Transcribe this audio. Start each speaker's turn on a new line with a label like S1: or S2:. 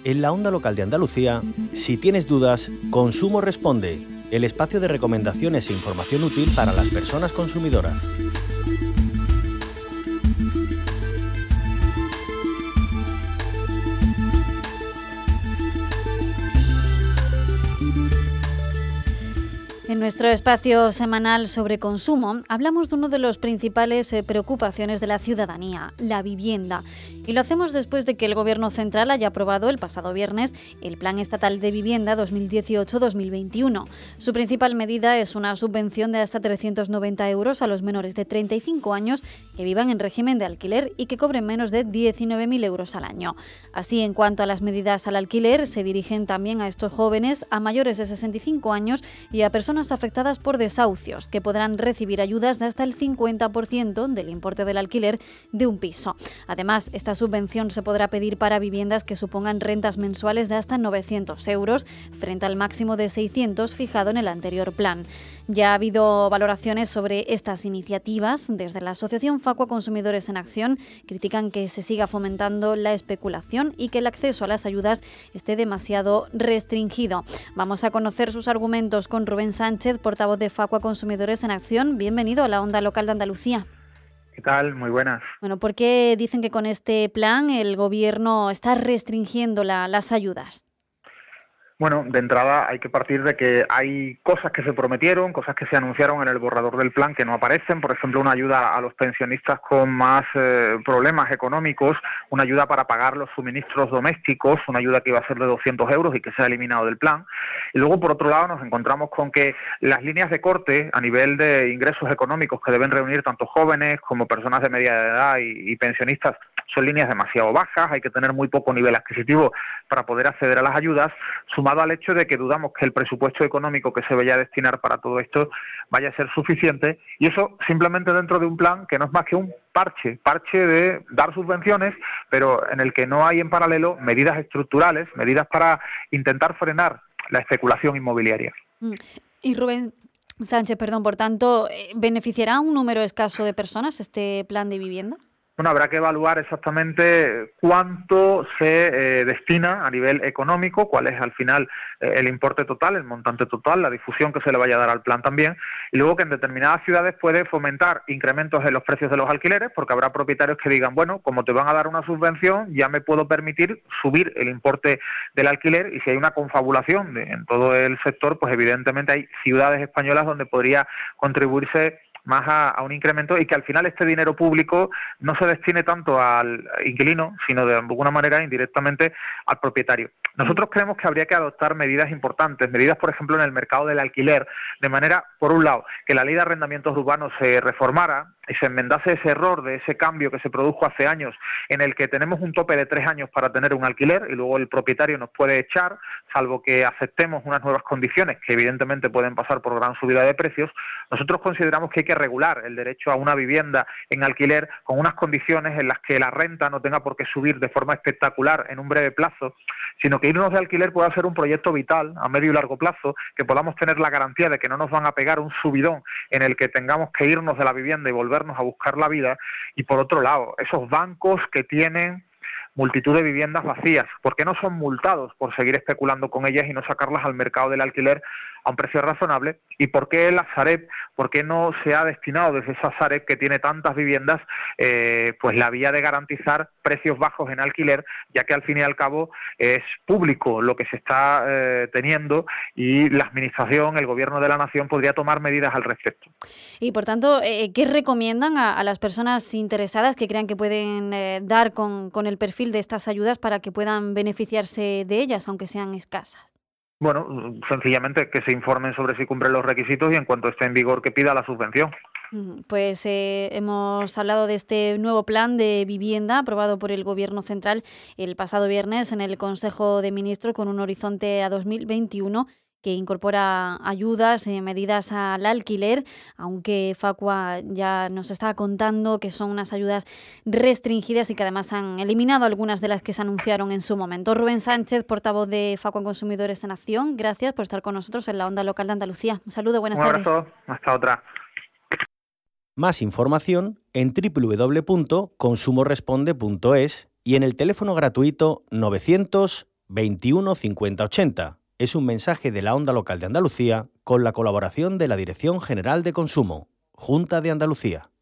S1: En la Onda Local de Andalucía, si tienes dudas, Consumo Responde, el espacio de recomendaciones e información útil para las personas consumidoras.
S2: En nuestro espacio semanal sobre consumo hablamos de una de las principales preocupaciones de la ciudadanía, la vivienda. Y lo hacemos después de que el Gobierno central haya aprobado el pasado viernes el Plan Estatal de Vivienda 2018-2021. Su principal medida es una subvención de hasta 390 euros a los menores de 35 años que vivan en régimen de alquiler y que cobren menos de 19.000 euros al año. Así, en cuanto a las medidas al alquiler, se dirigen también a estos jóvenes, a mayores de 65 años y a personas afectadas por desahucios, que podrán recibir ayudas de hasta el 50% del importe del alquiler de un piso. Además, esta subvención se podrá pedir para viviendas que supongan rentas mensuales de hasta 900 euros, frente al máximo de 600 fijado en el anterior plan. Ya ha habido valoraciones sobre estas iniciativas. Desde la Asociación Facua Consumidores en Acción critican que se siga fomentando la especulación y que el acceso a las ayudas esté demasiado restringido. Vamos a conocer sus argumentos con Rubén Sánchez, portavoz de Facua Consumidores en Acción. Bienvenido a la Onda Local de Andalucía.
S3: ¿Qué tal? Muy buenas.
S2: Bueno, ¿por qué dicen que con este plan el Gobierno está restringiendo las ayudas?
S3: Bueno, de entrada hay que partir de que hay cosas que se prometieron, cosas que se anunciaron en el borrador del plan que no aparecen. Por ejemplo, una ayuda a los pensionistas con más problemas económicos, una ayuda para pagar los suministros domésticos, una ayuda que iba a ser de 200 euros y que se ha eliminado del plan. Y luego, por otro lado, nos encontramos con que las líneas de corte a nivel de ingresos económicos que deben reunir tanto jóvenes como personas de media edad y pensionistas son líneas demasiado bajas, hay que tener muy poco nivel adquisitivo para poder acceder a las ayudas, sumado al hecho de que dudamos que el presupuesto económico que se vaya a destinar para todo esto vaya a ser suficiente, y eso simplemente dentro de un plan que no es más que un parche de dar subvenciones, pero en el que no hay en paralelo medidas estructurales, medidas para intentar frenar la especulación inmobiliaria.
S2: Y Rubén Sánchez, por tanto, ¿beneficiará a un número escaso de personas este plan de vivienda?
S3: Bueno, habrá que evaluar exactamente cuánto se destina a nivel económico, cuál es al final el importe total, el montante total, la difusión que se le vaya a dar al plan también, y luego que en determinadas ciudades puede fomentar incrementos en los precios de los alquileres, porque habrá propietarios que digan, bueno, como te van a dar una subvención, ya me puedo permitir subir el importe del alquiler, y si hay una confabulación en todo el sector, pues evidentemente hay ciudades españolas donde podría contribuirse más a un incremento y que al final este dinero público no se destine tanto al inquilino, sino de alguna manera indirectamente al propietario. Nosotros creemos que habría que adoptar medidas importantes, medidas por ejemplo en el mercado del alquiler, de manera, por un lado, que la ley de arrendamientos urbanos se reformara y se enmendase ese error de ese cambio que se produjo hace años, en el que tenemos un tope de 3 años para tener un alquiler y luego el propietario nos puede echar, salvo que aceptemos unas nuevas condiciones que evidentemente pueden pasar por gran subida de precios. Nosotros consideramos que hay que regular el derecho a una vivienda en alquiler con unas condiciones en las que la renta no tenga por qué subir de forma espectacular en un breve plazo, sino que irnos de alquiler pueda ser un proyecto vital a medio y largo plazo, que podamos tener la garantía de que no nos van a pegar un subidón en el que tengamos que irnos de la vivienda y volvernos a buscar la vida. Y por otro lado, esos bancos que tienen multitud de viviendas vacías, ¿por qué no son multados por seguir especulando con ellas y no sacarlas al mercado del alquiler a un precio razonable? ¿Y por qué la Sareb, por qué no se ha destinado desde esa Sareb que tiene tantas viviendas, pues la vía de garantizar precios bajos en alquiler, ya que al fin y al cabo es público lo que se está teniendo y la administración, el gobierno de la nación podría tomar medidas al respecto?
S2: Y por tanto, ¿qué recomiendan a las personas interesadas que crean que pueden dar con el perfil de estas ayudas para que puedan beneficiarse de ellas, aunque sean escasas?
S3: Bueno, sencillamente que se informen sobre si cumplen los requisitos y en cuanto esté en vigor que pida la subvención.
S2: Pues hemos hablado de este nuevo plan de vivienda aprobado por el Gobierno central el pasado viernes en el Consejo de Ministros con un horizonte a 2021 que incorpora ayudas, medidas al alquiler, aunque Facua ya nos está contando que son unas ayudas restringidas y que además han eliminado algunas de las que se anunciaron en su momento. Rubén Sánchez, portavoz de Facua Consumidores en Acción, gracias por estar con nosotros en la Onda Local de Andalucía. Un saludo, buenas tardes.
S3: Un abrazo, hasta otra.
S1: Más información en www.consumoresponde.es y en el teléfono gratuito 900 21 50 80. Es un mensaje de la Onda Local de Andalucía con la colaboración de la Dirección General de Consumo, Junta de Andalucía.